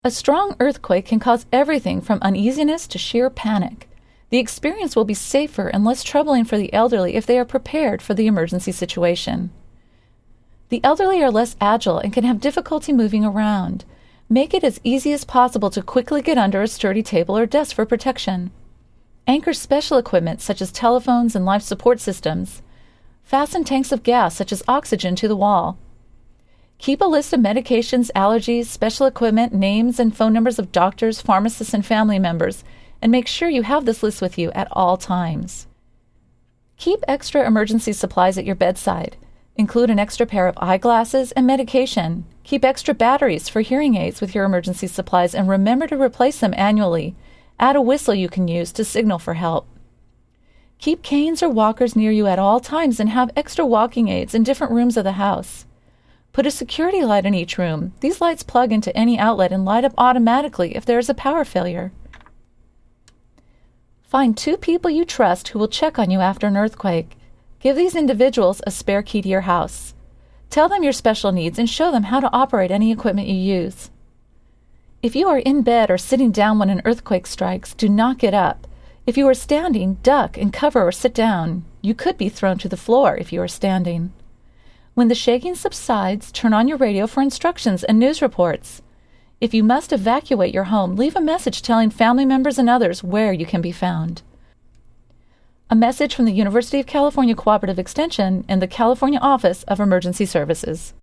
A strong earthquake can cause everything from uneasiness to sheer panic. The experience will be safer and less troubling for the elderly if they are prepared for the emergency situation. The elderly are less agile and can have difficulty moving around. Make it as easy as possible to quickly get under a sturdy table or desk for protection. Anchor special equipment such as telephones and life support systems. Fasten tanks of gas such as oxygen to the wall. Keep a list of medications, allergies, special equipment, names, and phone numbers of doctors, pharmacists, and family members, and make sure you have this list with you at all times. Keep extra emergency supplies at your bedside. Include an extra pair of eyeglasses and medication. Keep extra batteries for hearing aids with your emergency supplies, and remember to replace them annually. Add a whistle you can use to signal for help. Keep canes or walkers near you at all times and have extra walking aids in different rooms of the house. Put a security light in each room. These lights plug into any outlet and light up automatically if there is a power failure. Find 2 people you trust who will check on you after an earthquake. Give these individuals a spare key to your house. Tell them your special needs and show them how to operate any equipment you use. If you are in bed or sitting down when an earthquake strikes, do not get up. If you are standing, duck and cover or sit down. You could be thrown to the floor if you are standing. When the shaking subsides, turn on your radio for instructions and news reports. If you must evacuate your home, leave a message telling family members and others where you can be found. A message from the University of California Cooperative Extension and the California Office of Emergency Services.